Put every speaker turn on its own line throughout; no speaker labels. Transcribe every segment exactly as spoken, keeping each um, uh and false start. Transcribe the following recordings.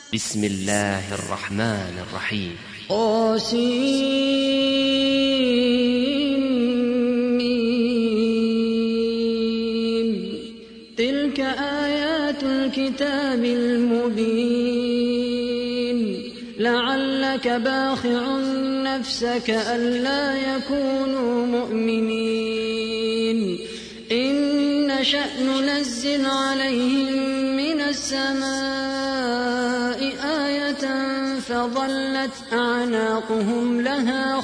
بسم الله الرحمن الرحيم.
طاسيم. تلك آيات الكتاب المبين. لعلك باخع نفسك ألا يكونوا مؤمنين. إن نشأ ننزل عليهم من السماء آية فظلت أعناقهم لها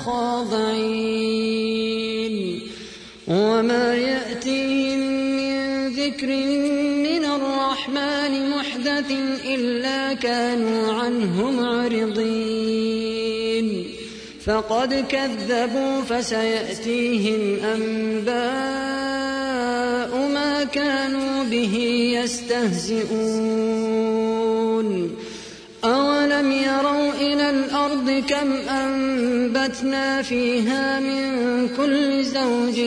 خاضعين. وما يأتيهم من ذكر من الرحمن محدث إلا كانوا عنه معرضين. فقد كذبوا فسيأتيهم أنباء ما كانوا به يستهزئون. أولم يروا إلى الأرض كم أنبتنا فيها من كل زوج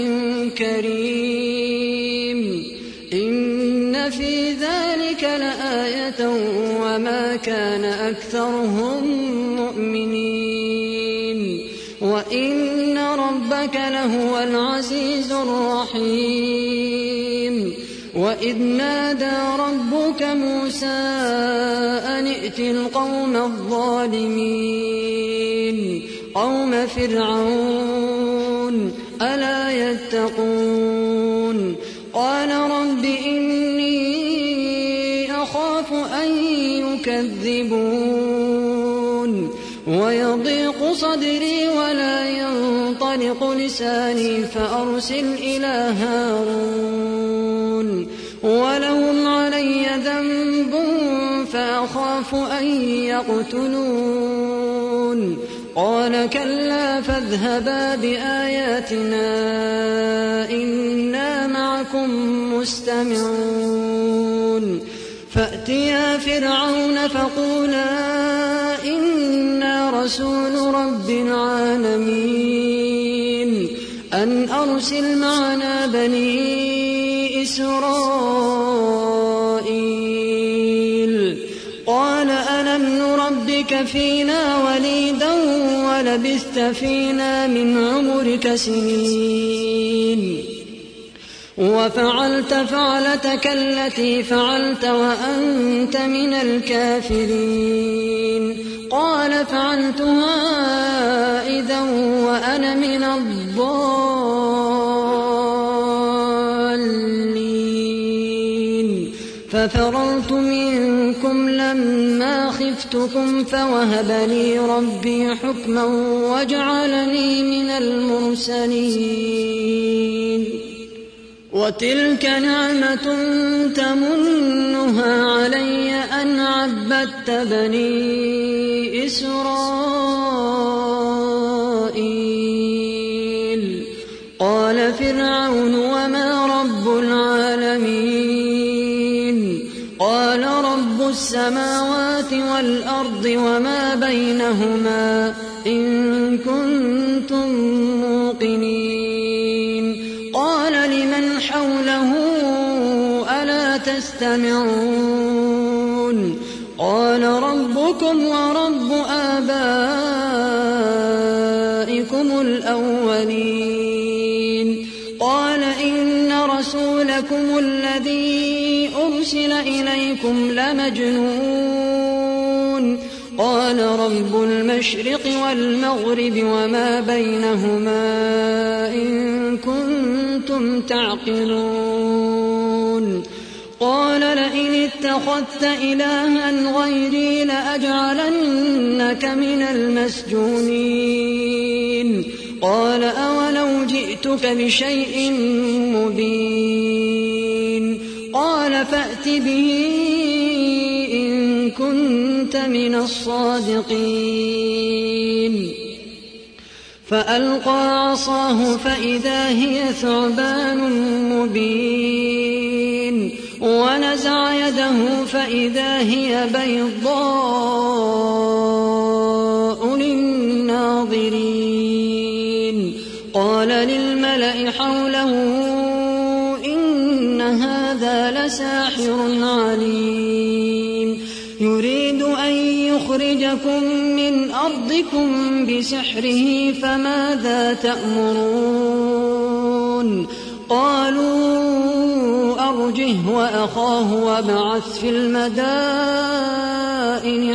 كريم. إن في ذلك لآية وما كان أكثرهم مؤمنين. وإن ربك لهو العزيز الرحيم. وإذ نادى ربك موسى أن ائت القوم الظالمين قوم فرعون ألا يتقون. قال رب إني أخاف أن يكذبون ويضيق صدري ولا ينطلق لساني فأرسل إلى هارون ولهم علي ذنب فأخاف أن يقتلون. قال كلا فاذهبا بآياتنا إنا معكم مستمعون. فأتيا فرعون فقولا إنا رسول رب العالمين أن أرسل معنا بني إسرائيل. قال ألم نربك فينا وليدا ولبثت فينا من عمرك سنين وفعلت فعلتك التي فعلت وأنت من الكافرين. قال فعلتها إذا وأنا من الضالين. ففررت منكم لما خفتكم فوهب لي ربي حكما وجعلني من المرسلين. وتلك نعمة تمنها علي أن عبدت بني إسرائيل. قال فرعون وما رب العالمين. قال رب السماوات والأرض وما بينهما إن كنتم موقنين. قال لمن حوله ألا تستمعون. قال ربكم ورب آبائكم الأولين. قال إن رسولكم الذي أرسل إليكم لمجنون. قال رب المشرق والمغرب وما بينهما إن كنتم تعقلون. قال لئن اتخذت إلها غيري لأجعلنك من المسجونين. قال أولو جئتك بشيء مبين. قال فأت به إن كنت من الصادقين. فألقى عصاه فإذا هي ثعبان مبين. ونزع يده فإذا هي بيضاء للناظرين. قال للملأ حوله إن هذا لساحر عليم يريد يريد أن يخرجكم من أرضكم بسحره فماذا تأمرون قالوا أرجه وأخاه وابعث في المدائن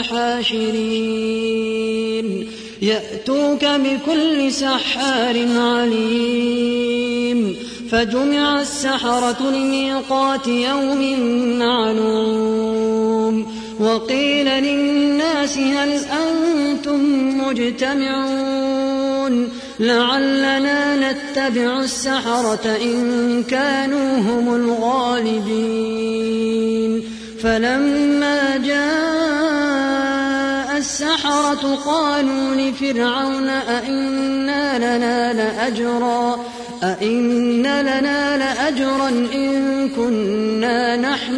حاشرين يأتوك بكل سحار عليم فجمع السحرة لميقات يوم معلوم وقيل للناس هل أنتم مجتمعون لعلنا نتبع السحرة إن كانوا هم الغالبين فلما جاء السحرة قالوا لفرعون أئن لنا لأجرا أئن لنا لأجرا إن كنا نحن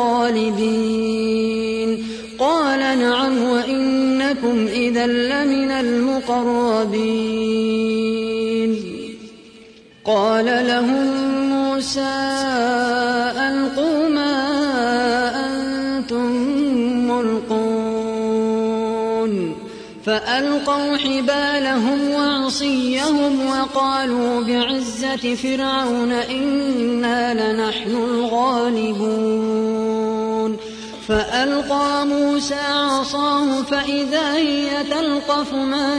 الغالبين قال نعم وإنكم إذا لمن المقربين قال لهم موسى ألقوا ما أنتم ملقون فألقوا حبالهم وعصيهم وقالوا بعزة فرعون إنا لنحن الغالبون فألقى موسى عصاه فإذا هي تلقف ما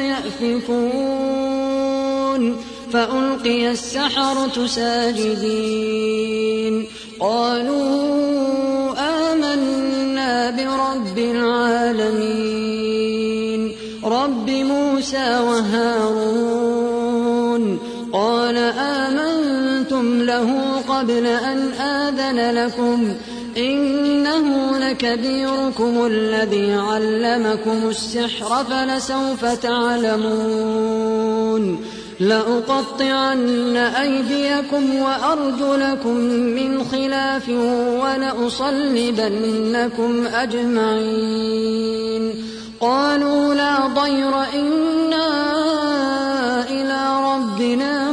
يأفكون فألقي السحرة ساجدين قالوا آمنا برب العالمين رب موسى وهارون قال آمنتم له قبل أن آذن لكم إنه لكبيركم الذي علمكم السحر فلسوف تعلمون لأقطعن أيديكم وأرجلكم من خلاف ولأصلبنكم أجمعين قالوا لا ضير إنا إلى ربنا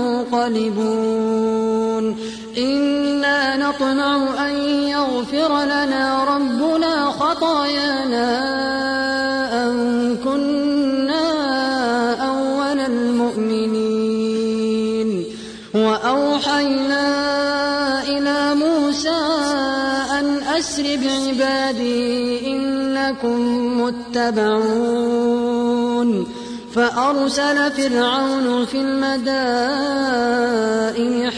منقلبون إنا نطمع أن يغفر لنا ربنا خطايانا أن كنا أول المؤمنين وأوحينا إلى موسى أن أسر بعبادي إنكم متبعون فأرسل فرعون في المدائن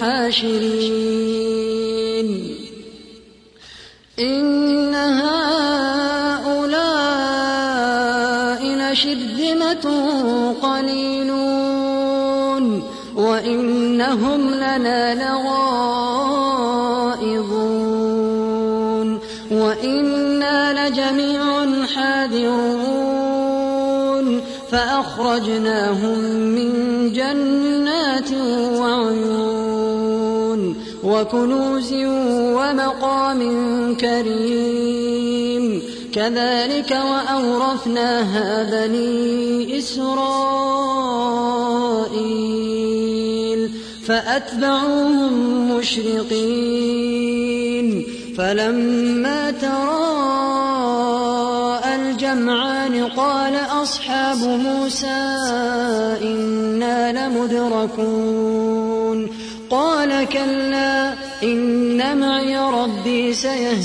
حاشرين إن هؤلاء لشرذمة قليلون وإنهم لنا لغائظون وإنا لجميع حاذرون فأخرجناهم من جنات وعيون وكنوز ومقام كريم كذلك وأورثناها بني إسرائيل فأتبعوهم مشرقين فلما تراءى الجمعان قال أصحاب موسى إنا لمدركون قال كلا إن معي ربي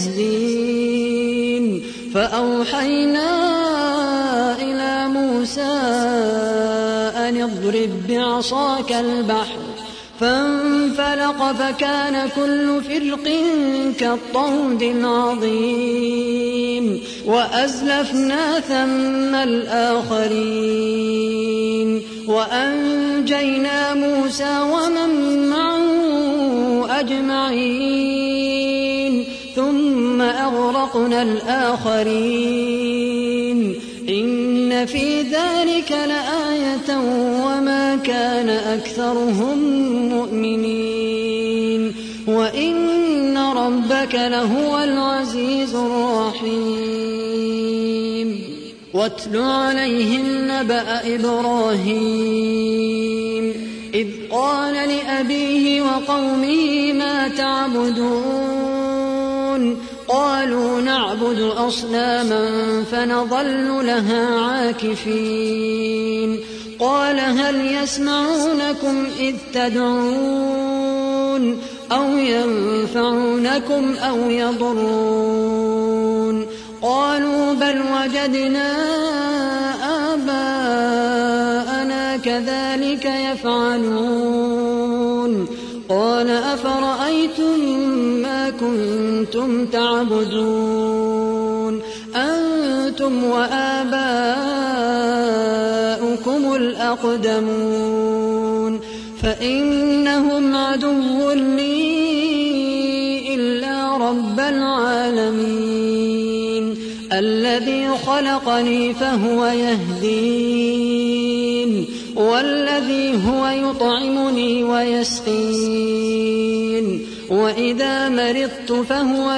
سيهدين فأوحينا إلى موسى أن اضرب بعصاك البحر فانفلق فكان كل فرق كالطود العظيم وأزلفنا ثم الآخرين وأنجينا موسى ومن معه أجمعين ثم أغرقنا الآخرين إن في ذلك لآية وما كان أكثرهم مؤمنين وإن ربك لهو العزيز الرحيم واتل عليهم نبأ إبراهيم إذ قال لأبيه وقومه ما تعبدون قالوا نعبد أصناما فنظل لها عاكفين قال هل يسمعونكم إذ تدعون أو ينفعونكم أو يضرون قالوا بل وجدنا آباءنا كذلك يفعلون قال أفرأيتم ما كنتم تعبدون أنتم وآباؤكم الأقدمون فإنهم عدو لي إلا رب العالمين الذي خلقني فهو يهدين والذي هو يطعمني ويسقين وإذا مرضت فهو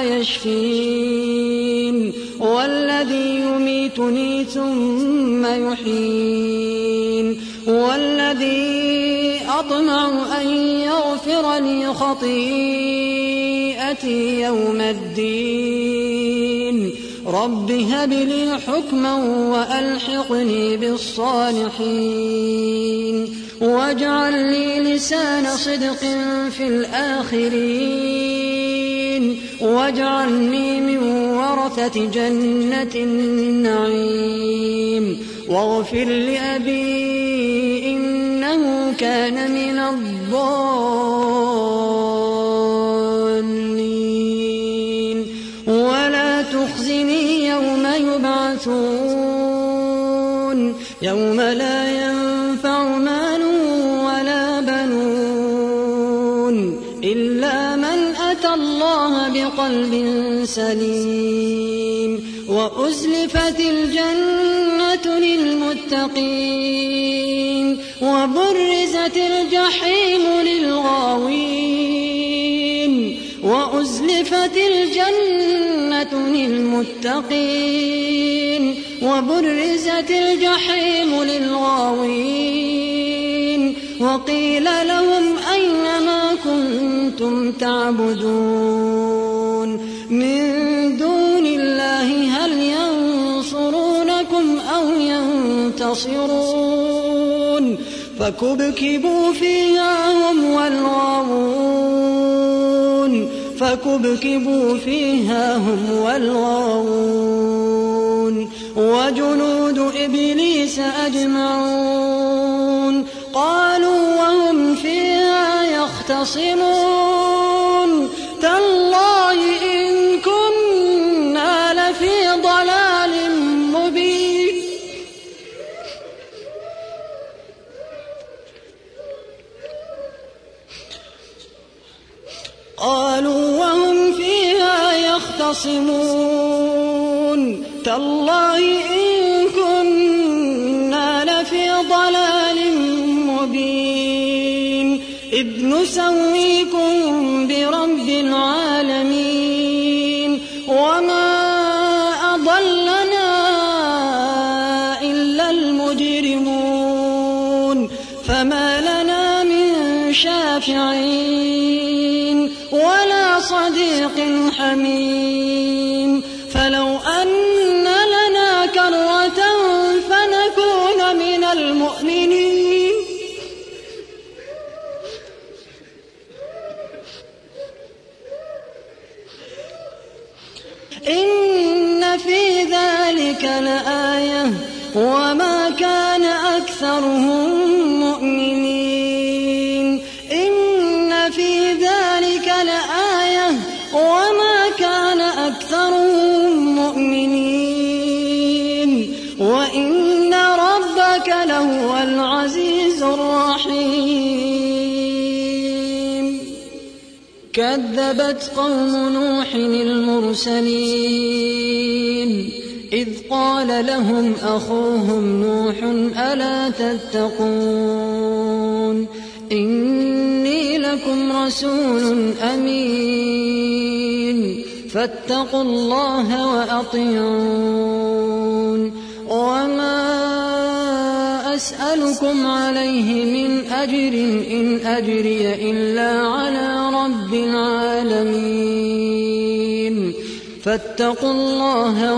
يشفين والذي يميتني ثم يحيين والذي أطمع أن يغفر لي خطيئتي يوم الدين رب هب لي حكما وألحقني بالصالحين واجعل لي لسان صدق في الآخرين واجعلني من ورثة جنة النعيم واغفر لأبي إنه كان من الضالين ولا تخزني يوم يبعثون يوم لا ينفع مال ولا بنون إلا من أتى الله بقلب سليم وأزلفت الجنة للمتقين وبرزت الجحيم للغاوين وأزلفت الجنة للمتقين وبرزت الجحيم للغاوين وقيل لهم أين ما كنتم تعبدون من دون الله هل ينصرونكم أو ينتصرون فكبكبوا فيها هم والغاوون فكبكبوا فيها هم والغاوون وجنود إبليس أجمعون قالوا وهم فيها يختصمون تالله إن كنا لفي ضلال مبين قالوا وهم فيها يختصمون تالله إن كنا لفي ضلال مبين إذ نسويكم برب العالمين وما أضلنا إلا المجرمون فما لنا من شافعين ولا صديق حميم فلو أن لنا كرة فنكون من المؤمنين إن في ذلك لآية وما كان أكثرهم مؤمنين إن في ذلك لآية وما كان أكثرهم مؤمنين وإن ربك لهو العزيز الرحيم كذبت قوم نوح المرسلين إذ قال لهم أخوهم نوح ألا تتقون إني لكم رسول أمين فاتقوا الله وأطيعون وما أسألكم عليه من أجر إن أجري إلا على رب العالمين فاتقوا الله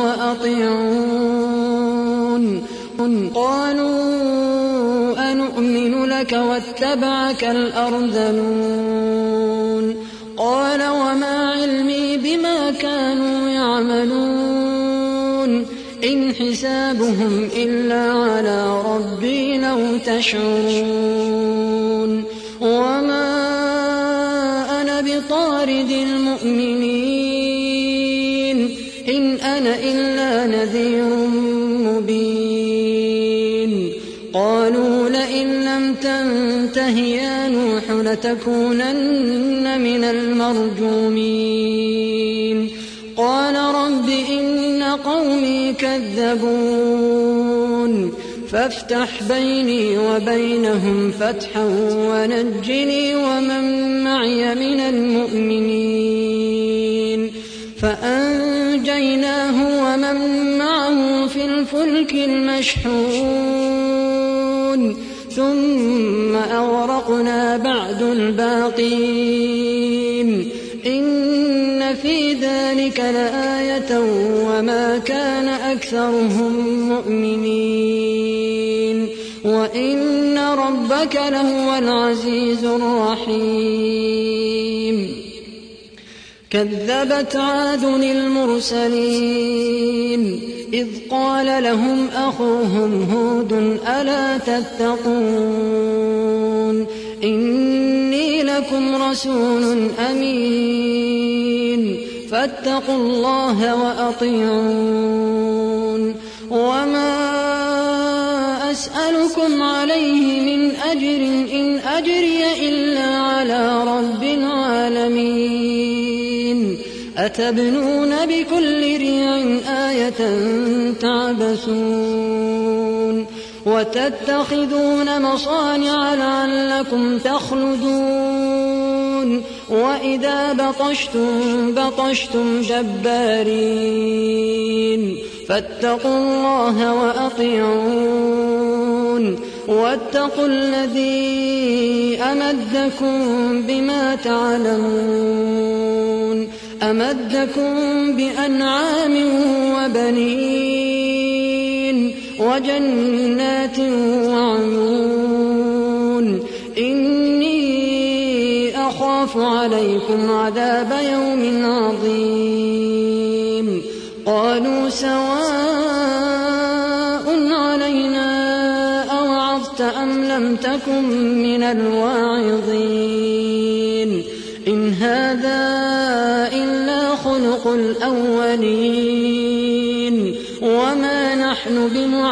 وأطيعون. قالوا أنؤمن لك واتبعك الأرذلون. قال وما علمي بما كانوا يعملون إن حسابهم إلا على ربي لو تشعرون. وما أنا بطارد المؤمنين إن أنا إلا نذير مبين. قالوا لئن لم تنته يا نوح لتكونن من المرجومين. قال رب إن قومي كذبون فافتح بيني وبينهم فتحا ونجني ومن معي من المؤمنين. فأنجيناه ومن معه في الفلك المشحون ثم أغرقنا بعد الباقين. إن في ذلك لآية وما كان أكثرهم مؤمنين وإن ربك لهو العزيز الرحيم. كذبت عاد المرسلين إذ قال لهم أخوهم هود ألا تتقون إني لكم رسول أمين فاتقوا الله وأطيعون. وما أسألكم عليه من أجر إن أجري إلا على رب العالمين. أتبنون بكل ريع آية تعبثون وتتخذون مصانع لعلكم تخلدون وإذا بطشتم بطشتم جبارين. فاتقوا الله وأطيعون واتقوا الذي أمدكم بما تعلمون أمدكم بأنعام وبنين وجنات وعيون. إني أخاف عليكم عذاب يوم عظيم. قالوا سواء علينا أوعظت أم لم تكن من الواعظين. إن هذا إلا خلق الأولين وما نحن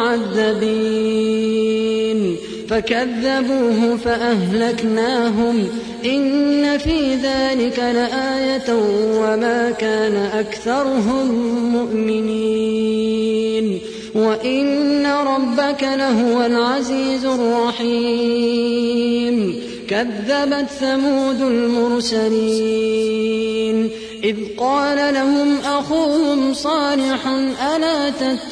بمعذبين. فكذبوه فأهلكناهم إن في ذلك لآية وما كان أكثرهم مؤمنين وإن ربك لهو العزيز الرحيم. كذبت ثمود المرسلين إذ قال لهم أخوهم صالح ألا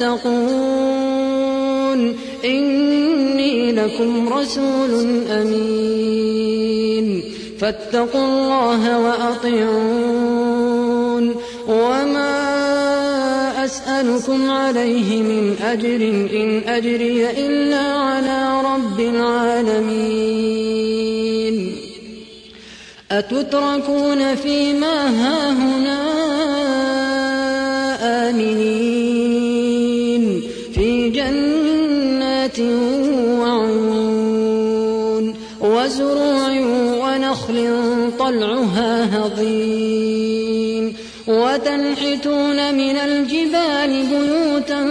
تتقون إني لكم رسول أمين فاتقوا الله وأطيعون. وما أسألكم عليه من أجر إن أجري إلا على رب العالمين. أتتركون فيما هاهنا آمنين في جنات وعيون وزروع ونخل طلعها هضيم وتنحتون من الجبال بيوتا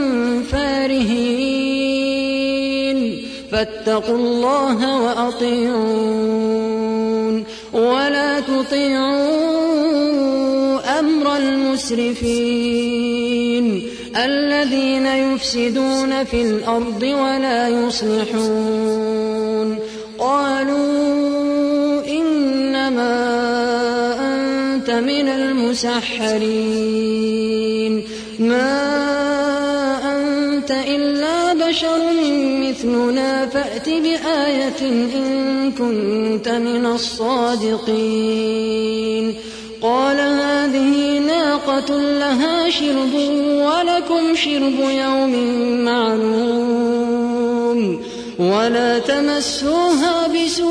فارهين. فاتقوا الله وأطيعون ولا تطيعوا أمر المسرفين الذين يفسدون في الأرض ولا يصلحون. قالوا إنما أنت من المسحرين ما أنت إلا بشر مثلنا فأت بآية إن كنت من الصادقين. قال هذه ناقة لها شرب ولكم شرب يوم معلوم ولا تمسوها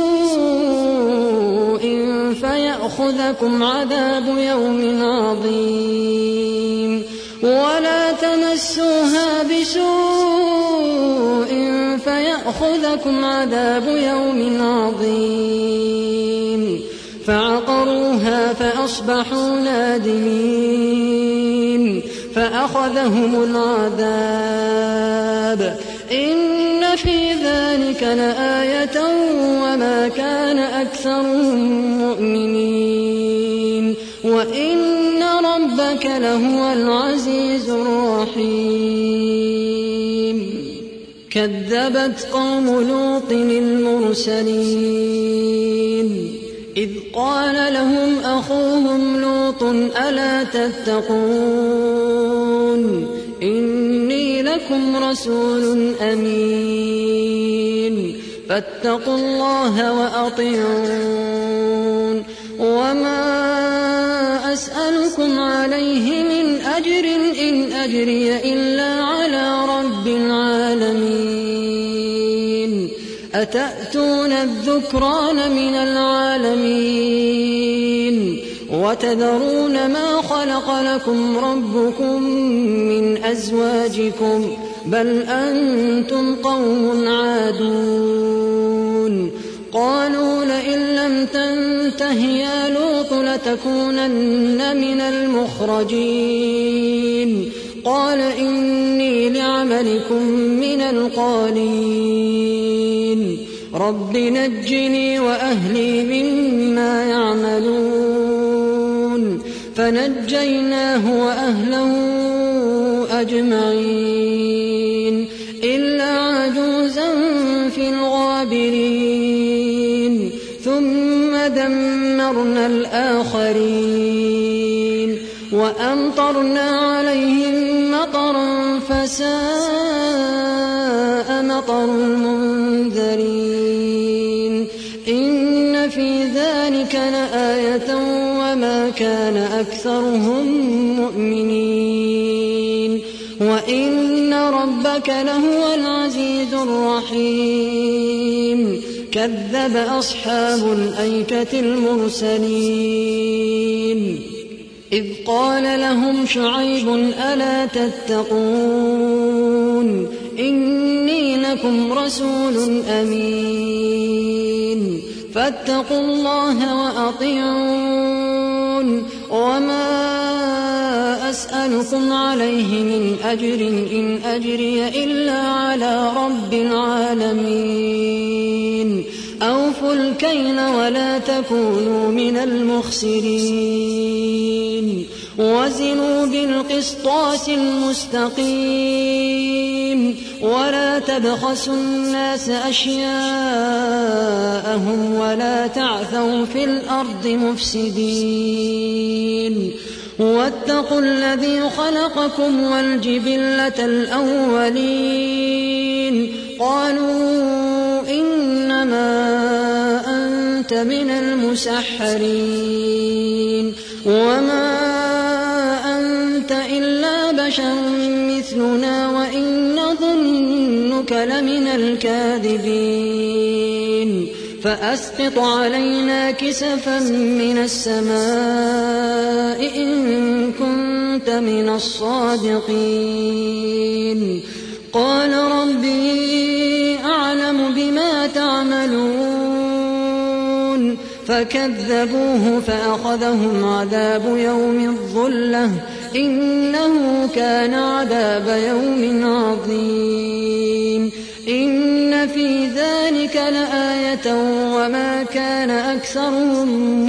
بسوء فيأخذكم عذاب يوم عظيم ولا تمسوها بسوء فيأخذكم عذاب يوم عظيم فعقروها فأصبحوا نادمين فأخذهم العذاب إن في ذلك لآية وما كان أكثرهم مؤمنين وإن ربك لهو العزيز الرحيم كذبت قوم لوط المرسلين إذ قال لهم أخوهم لوط ألا تتقون إني لكم رسول أمين فاتقوا الله وأطيعون وما أسألكم عليه من أجر إن أجري إلا على رب العالمين أتأتون الذكران من العالمين وتذرون ما خلق لكم ربكم من أزواجكم بل أنتم قوم عادون قالوا لئن لم تنته يا لوط لتكونن من المخرجين قال إني لعملكم من القالين رب نجني وأهلي مما يعملون فنجيناه وأهله أجمعين إلا عجوزا في الغابرين ثم دمرنا الآخرين وأمطرنا عليهم مطرا فساء مطر المنذرين إن في ذلك لآية وما كان أكثرهم مؤمنين وإن ربك لهو العزيز الرحيم كذب أصحاب الأيكة المرسلين إذ قال لهم شعيب ألا تتقون إني لكم رسول أمين فاتقوا الله وأطيعون وما أسألكم عليه من أجر إن أجري إلا على رب العالمين أوفوا الكيل ولا تكونوا من المخسرين وزنوا بالقسطاس المستقيم ولا تبخسوا الناس أشياءهم ولا تعثوا في الأرض مفسدين واتقوا الذي خلقكم والجبلة الأولين قالوا إنما أنت من المسحرين وما أنت إلا بشر مثلنا وإن نظنك لمن الكاذبين فأسقط علينا كسفا من السماء إن كنت من الصادقين قال ربي أعلم بما تعملون فكذبوه فأخذهم عذاب يوم الظلة إنه كان عذاب يوم عظيم إن في ذلك لآية وما كان أكثرهم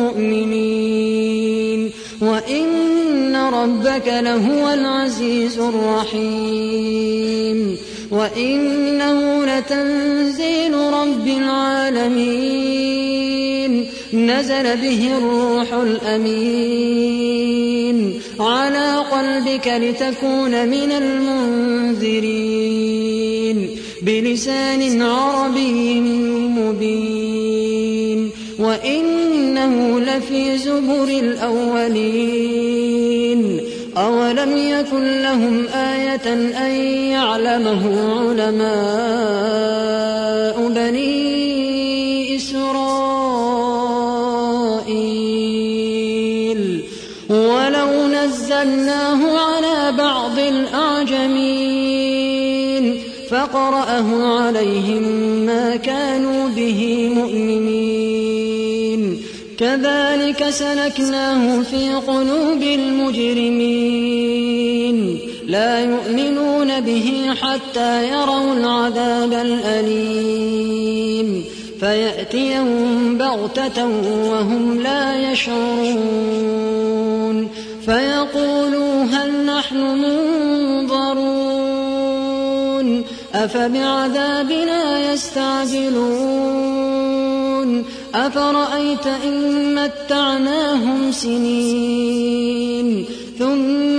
مؤمنين وإن ربك لهو العزيز الرحيم وإنه لتنزيل رب العالمين نزل به الروح الأمين على قلبك لتكون من المنذرين بلسان عربي مبين وإنه إنه لفي زبر الأولين أولم يكن لهم آية أن يعلمه علماء بني إسرائيل ولو نزلناه على بعض الأعجمين فقرأه عليهم ما كانوا به مؤمنين كذلك سلكناه في قلوب المجرمين لا يؤمنون به حتى يروا العذاب الأليم فيأتيهم بغتة وهم لا يشعرون فيقولوا هل نحن منظرون أفبعذابنا يستعجلون أفرأيت إن متعناهم سنين ثم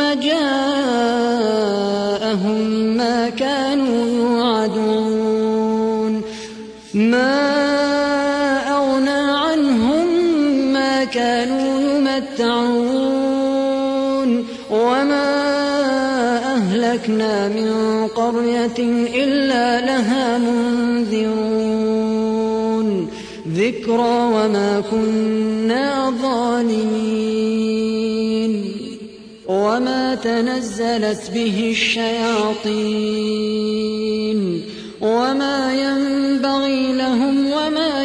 جاءهم ما كانوا يوعدون ما أغنى عنهم ما كانوا يمتعون وما أهلكنا من قرية إلا لها منذرون ذكرى وما كنا ظالمين وما تنزلت به الشياطين وما ينبغي لهم وما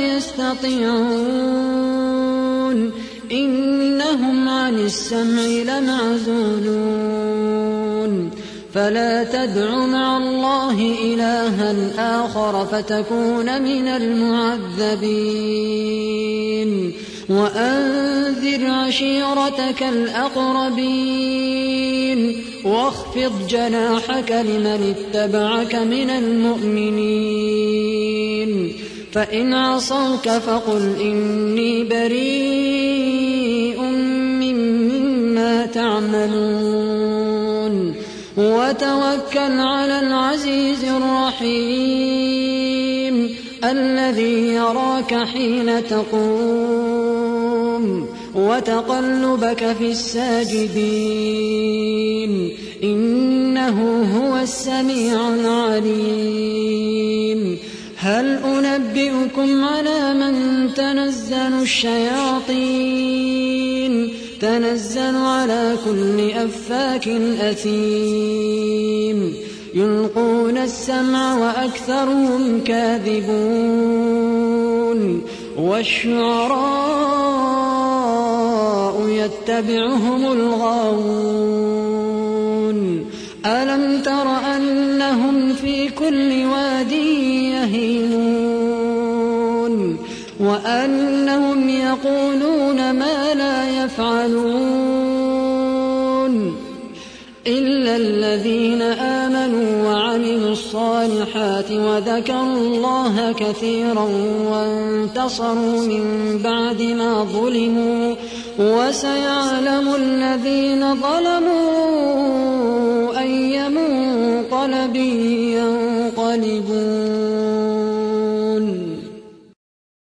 يستطيعون إنهم عن السمع لمعزولون فلا تدع مع الله إلها آخر فتكون من المعذبين وأنذر عشيرتك الأقربين واخفض جناحك لمن اتبعك من المؤمنين فإن عصوك فقل إني بريء مما تعملون وتوكل على العزيز الرحيم الذي يراك حين تقوم وتقلبك في الساجدين إنه هو السميع العليم هل أنبئكم على من تنزل الشياطين تنزل على كل أفاك أثيم يلقون السمع وأكثرهم كاذبون والشعراء يتبعهم الغاوون ألم تر أنهم في كل واد يهيمون وأنهم يقولون ما لا يفعلون إلا الذين آمنوا وعملوا الصالحات وذكروا الله كثيرا وانتصروا من بعد ما ظلموا وسيعلم الذين ظلموا